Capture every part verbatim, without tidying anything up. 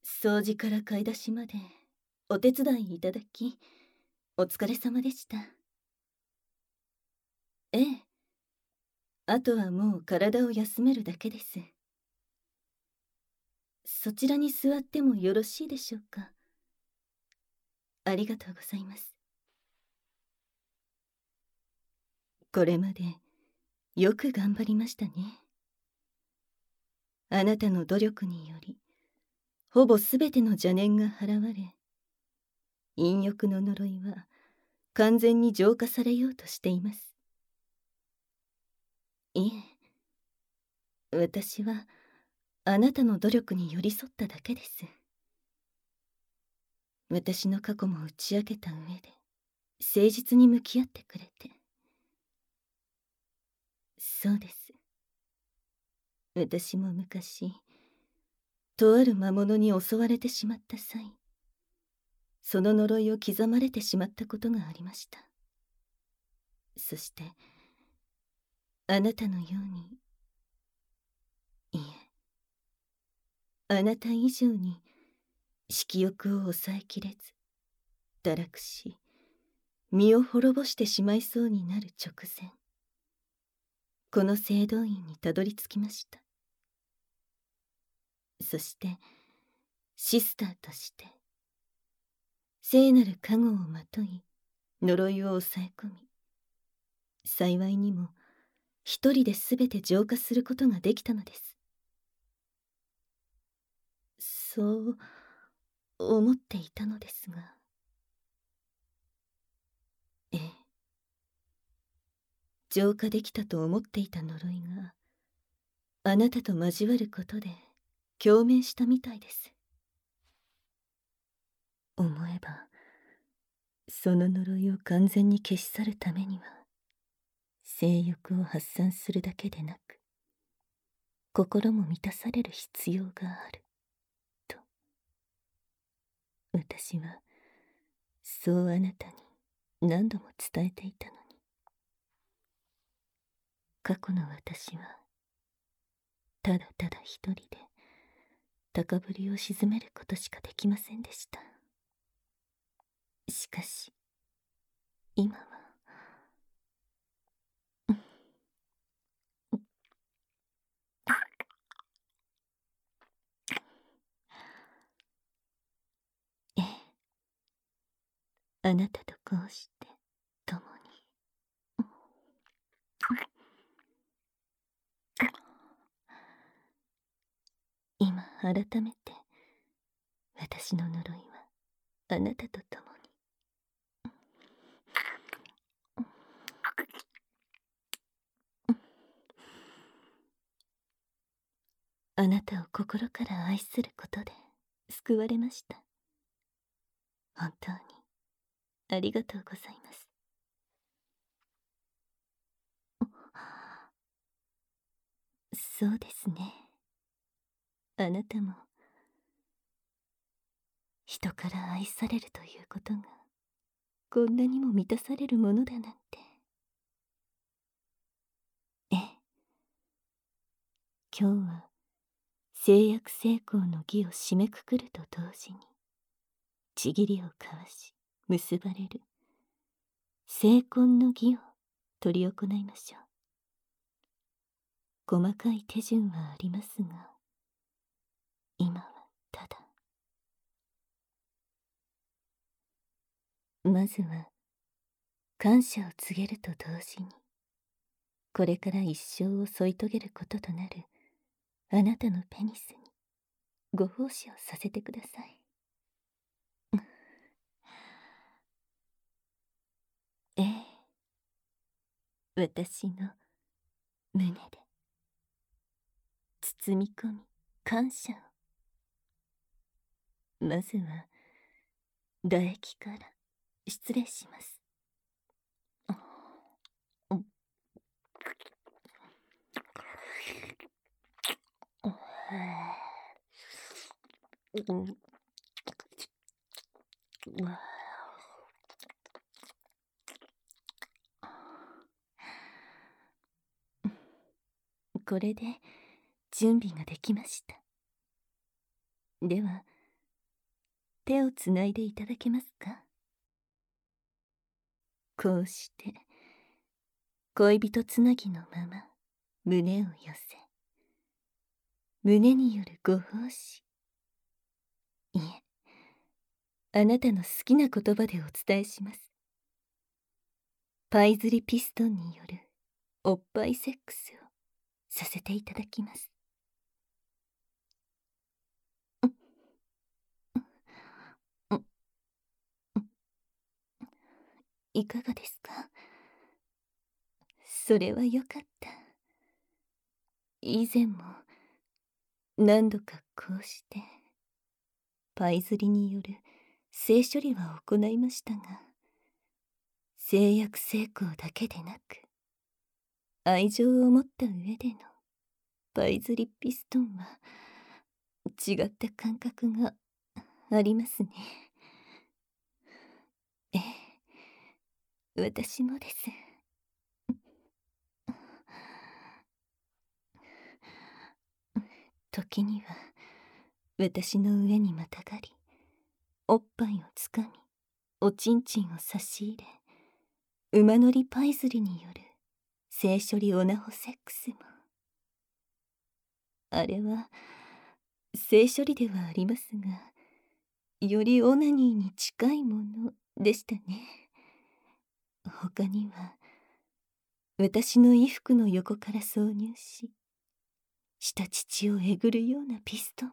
掃除から買い出しまでお手伝いいただき、お疲れ様でした。ええ。あとはもう体を休めるだけです。そちらに座ってもよろしいでしょうか。ありがとうございます。これまでよく頑張りましたね。あなたの努力により、ほぼすべての邪念が払われ、陰欲の呪いは完全に浄化されようとしています。いえ、私はあなたの努力に寄り添っただけです。私の過去も打ち明けた上で誠実に向き合ってくれて。そうです。私も昔とある魔物に襲われてしまった際、その呪いを刻まれてしまったことがありました。そしてあなたのように、いえ、あなた以上に色欲を抑えきれず堕落し、身を滅ぼしてしまいそうになる直前、この聖堂院にたどり着きました。そしてシスターとして聖なる加護をまとい呪いを抑え込み、幸いにも一人で全て浄化することができたのです。そう思っていたのですが、ええ、浄化できたと思っていた呪いがあなたと交わることで共鳴したみたいです。思えばその呪いを完全に消し去るためには、性欲を発散するだけでなく心も満たされる必要があると、私はそうあなたに何度も伝えていたのに。過去の私はただただ一人で高ぶりを鎮めることしかできませんでした。しかし今はええ、あなたとこうして共に今改めて私の呪いはあなたと共にあなたを心から愛することで救われました。本当にありがとうございます。そうですね。あなたも人から愛されるということがこんなにも満たされるものだなんて。ええ、今日は誓約成功の儀を締めくくると同時にちぎりを交わし結ばれる成婚の儀を執り行いましょう。細かい手順はありますが、今はただまずは感謝を告げると同時に、これから一生を添い遂げることとなるあなたのペニスにご奉仕をさせてください。ええ、私の胸で包み込み感謝を。まずは唾液から失礼します。これで準備ができました。では手をつないでいただけますか。こうして恋人つなぎのまま胸を寄せ、胸によるご奉仕、いえ、あなたの好きな言葉でお伝えします。パイズリピストンによるおっぱいセックスをさせていただきます。いかがですか。それはよかった。以前も何度かこうしてパイズリによる性処理は行いましたが、性薬成功だけでなく愛情を持った上でのパイズリピストンは違った感覚がありますね。ええ、私もです。時には私の上にまたがり、おっぱいをつかみ、おちんちんを差し入れ、馬乗りパイズリによる性処理オナホセックスも、あれは性処理ではありますが、よりオナニーに近いものでしたね。他には私の衣服の横から挿入し、下乳をえぐるようなピストンも、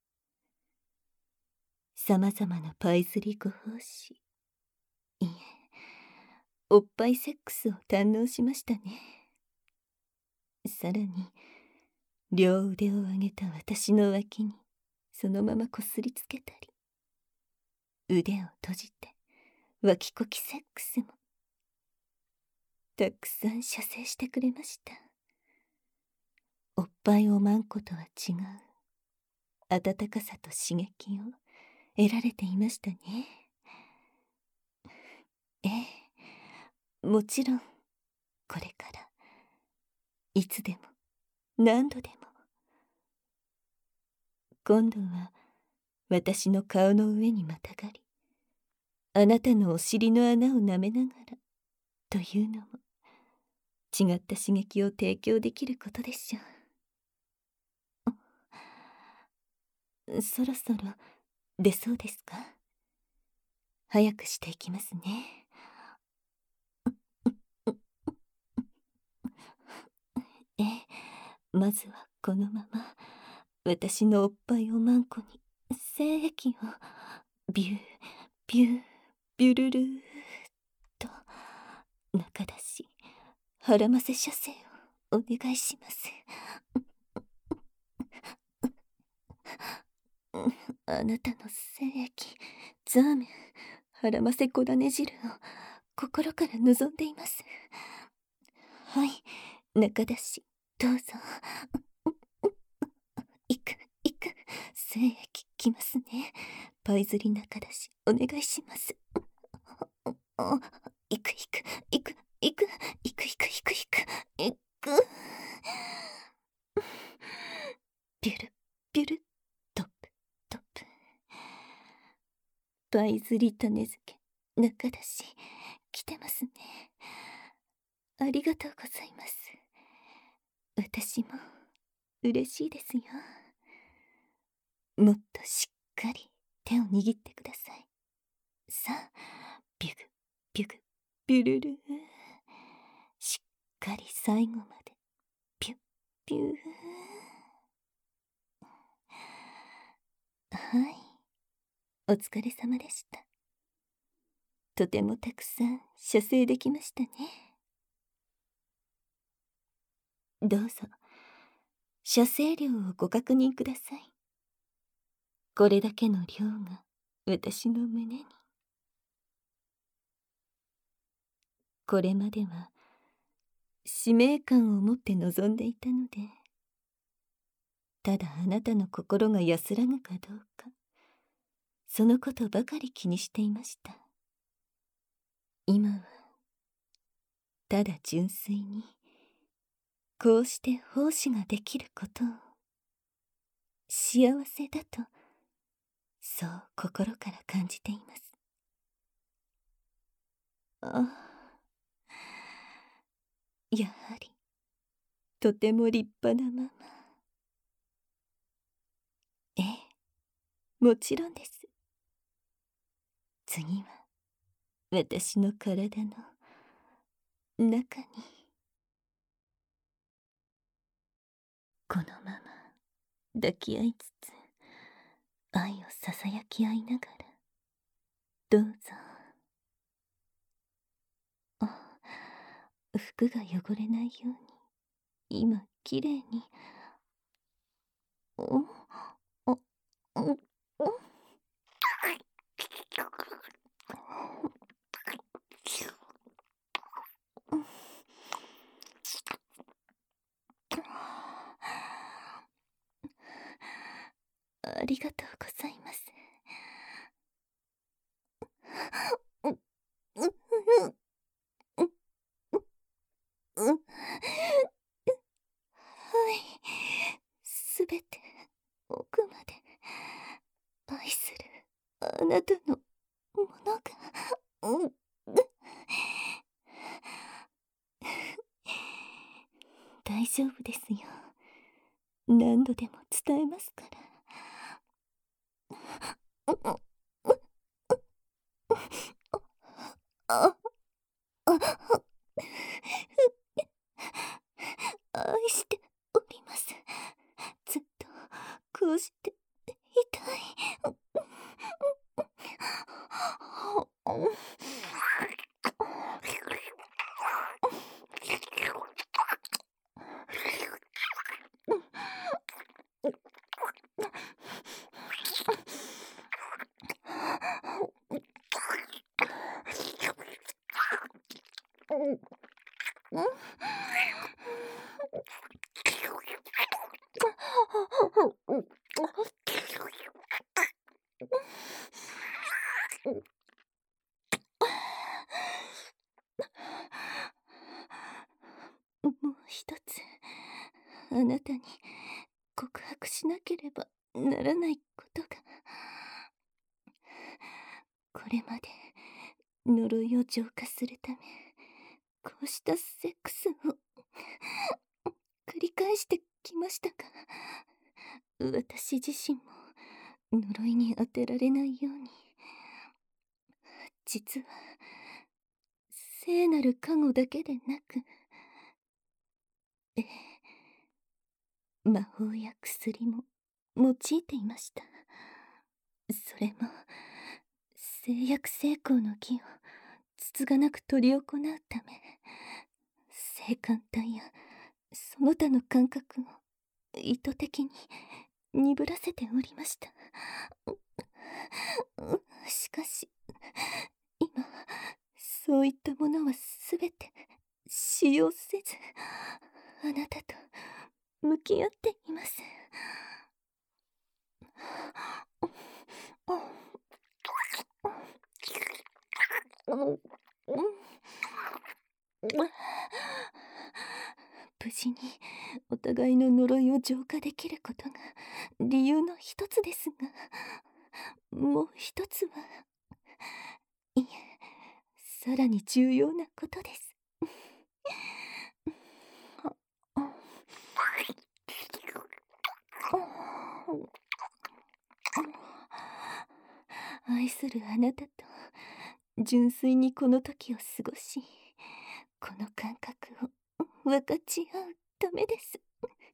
さまざまなパイズリご奉仕、いえ、おっぱいセックスを堪能しましたね。さらに両腕を上げた私の脇にそのままこすりつけたり、腕を閉じて脇こきセックスもたくさん射精してくれました。おっぱいおまんことは違う温かさと刺激を得られていましたね。ええ、もちろんこれからいつでも何度でも。今度は私の顔の上にまたがり、あなたのお尻の穴を舐めながらというのも違った刺激を提供できることでしょう。そろそろ出そうですか。早くしていきますね。ええ、まずはこのまま私のおっぱいをまんこに精液をビュービュービュルルーと中出し腹ませ射精をお願いします。あなたの精液、ザーメン、腹ませ小種汁を心から望んでいます。はい、中出しどうぞ。いくいく、精液きますね。パイズリ中出しお願いします。いくいくいくいくいくいくいくいくいく。ビュルビュル、トップトップ。パイズリ種付け中出し来てますね。ありがとうございます。私も嬉しいですよ。もっとしっかり手を握ってください。さあ、ビュグビュグビュルルー、しっかり最後までピュッピュー。はい、お疲れ様でした。とてもたくさん射精できましたね。どうぞ射精量をご確認ください。これだけの量が私の胸に。これまでは使命感を持って望んでいたので、ただあなたの心が安らぐかどうか、そのことばかり気にしていました。今はただ純粋にこうして奉仕ができることを幸せだとそう心から感じています。ああ、やはりとても立派なママ。ええ、もちろんです。次は私の体の中にこのまま抱き合いつつ愛をささやき合いながら、どうぞ。あ、服が汚れないように今きれいに。おおおおありがとうございます。うううううはい、すべて奥まで愛するあなたのものが、うん、大丈夫ですよ。何度でも伝えますから。あ、愛しております。ずっとこうしていたい。もう一つあなたに告白しなければならないことが。これまで呪いを浄化するためこうしたセックスを繰り返してきましたが、私自身も呪いに当てられないように、実は聖なる加護だけでなく、ええ、魔法や薬も用いていました。それも誓約成功の儀をつつがなく執り行うため、性感帯やその他の感覚を意図的に鈍らせておりました。しかし今そういったものはすべて使用せず、あなたと向き合っています。無事にお互いの呪いを浄化できることが理由の一つですが、もう一つは、いえ、さらに重要なことです。愛するあなたと純粋にこの時を過ごし、この感覚を分かち合うためです。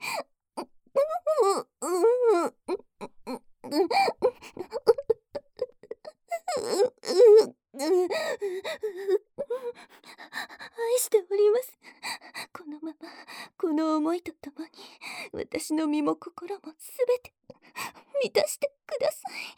愛しております。このままこの思いとともに私の身も心もすべて満たしてくださ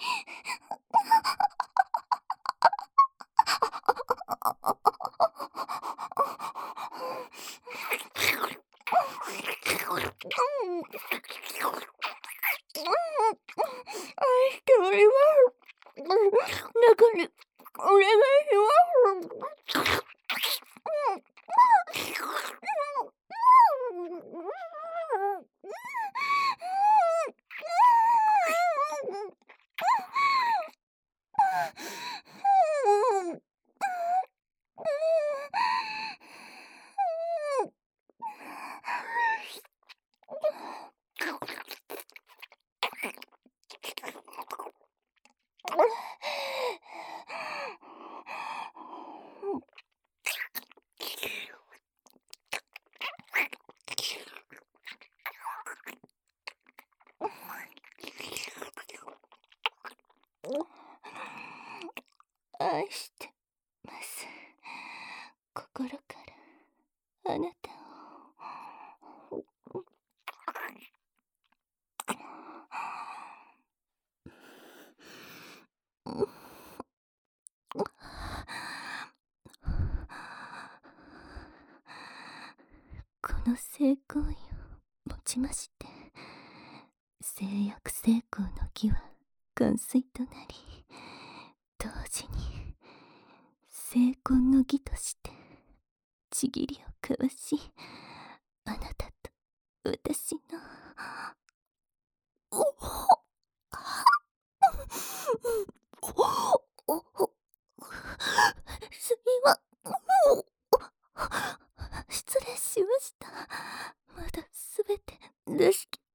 い。愛しております。中にお願いします。 愛してます。心からあなたを。この性行為をもちまして、性欲性交の儀は完遂となり、同時に成婚の儀としてちぎりを交わし、あなたと私のすみま失礼しました。まだすべて出しき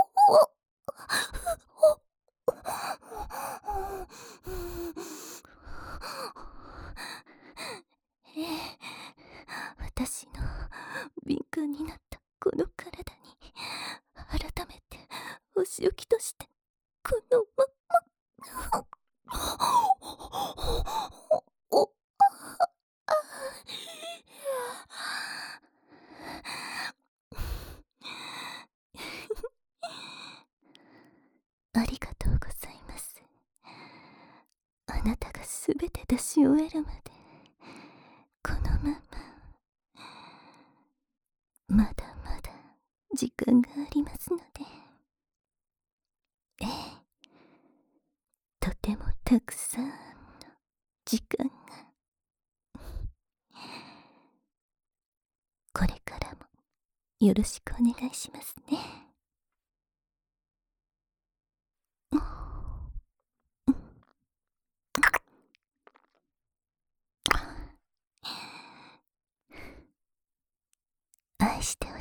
ええ、私の敏感になったこの体に改めてお仕置きとしてこのままおありがとうございます。あなたがすべて出し終えるまでこのまままだまだ時間がありますので、ええ、とてもたくさんの時間がこれからもよろしくお願いしますね。愛しており